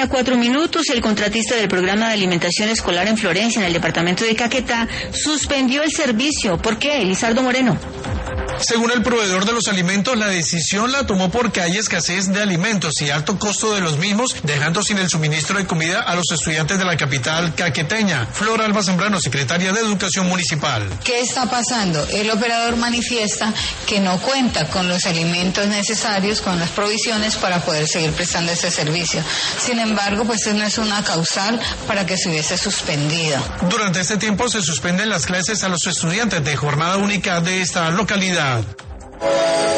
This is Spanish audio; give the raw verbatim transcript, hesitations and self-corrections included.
mañana, cuatro minutos, el contratista del programa de alimentación escolar en Florencia, en el departamento de Caquetá, suspendió el servicio. ¿Por qué? Lizardo Moreno. Según el proveedor de los alimentos, la decisión la tomó porque hay escasez de alimentos y alto costo de los mismos, dejando sin el suministro de comida a los estudiantes de la capital caqueteña. Flora Alba Zambrano, secretaria de Educación Municipal. ¿Qué está pasando? El operador manifiesta que no cuenta con los alimentos necesarios, con las provisiones para poder seguir prestando ese servicio. Sin embargo, pues eso no es una causal para que se hubiese suspendido. Durante este tiempo se suspenden las clases a los estudiantes de jornada única de esta localidad.